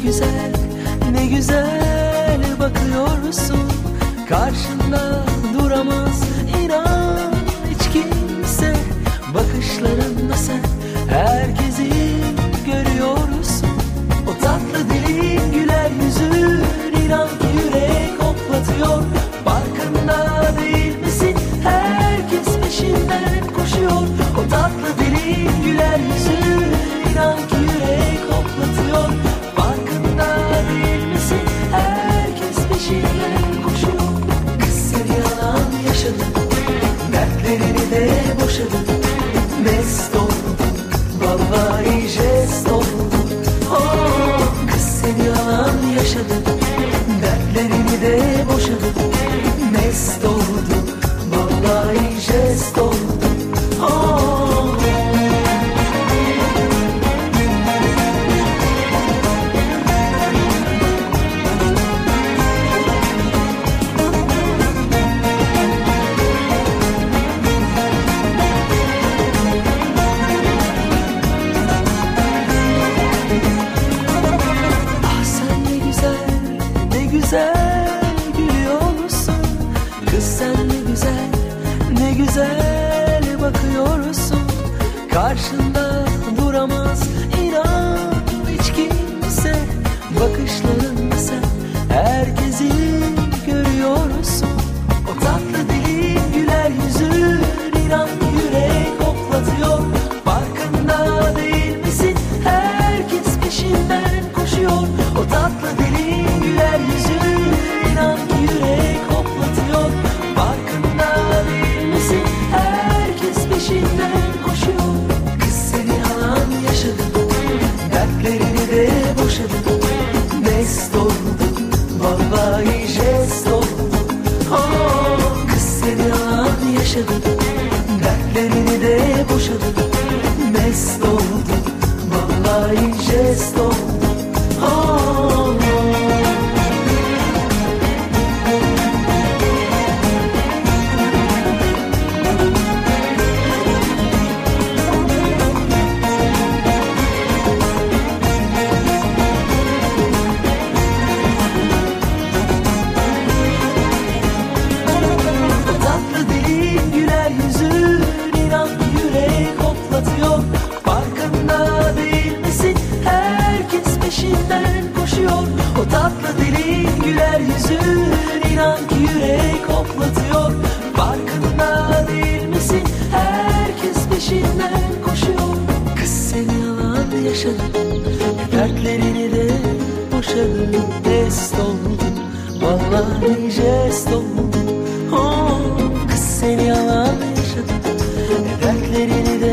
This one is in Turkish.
güzel, ne güzel bakıyorsun. Karşında duramaz inan hiç kimse. Bakışlarınla sen herkesi görüyorsun. O tatlı dilin, güler yüzün, inan ki yürek hoplatıyor. Farkında değil misin? Herkes peşinden koşuyor. O tatlı dilin, güler yüzün, inan ki yürek hoplatıyor. Farkında değil misin? Herkes peşinden koşuyor. Kız sen yalan yaşadın, dertlerini de boşadın. Mest oldun, vallahi jest oldun. Oh, kız sen yalan yaşadın, dertlerini de boşadın. Mest oldun, vallahi jest oldun. Oh. Güzel gülüyorsun. Kız sen ne güzel, ne güzel bakıyorsun. Karşında duramaz inan hiç kimse. Bakışlarınla sen herkesi görüyorsun. O tatlı dilin, güler yüzün, inan yürek hoplatıyor. Farkında değil misin? Herkes peşinden koşuyor. O tatlı dilin, güler yüzün, inan ki yürek hoplatıyor. Farkında değil misin? Herkes peşinden koşuyor. Kız seni yalan yaşadın, dertlerini de boşadın. Mest oldun, vallahi jest oldun. Oh, kız seni yalan yaşadın, dertlerini de boşadın. Mest oldun, vallahi jest oldun. Oh. Farkında değil misin? Herkes peşinden koşuyor. O tatlı dilin, güler yüzün, inan ki yürek hoplatıyor. Farkında değil misin? Herkes peşinden koşuyor. Kız sen yalan yaşadın, dertlerini de boşadın. Jest oldun, vallahi jest oldun. Oh, kız sen yalan yaşadın, dertlerini de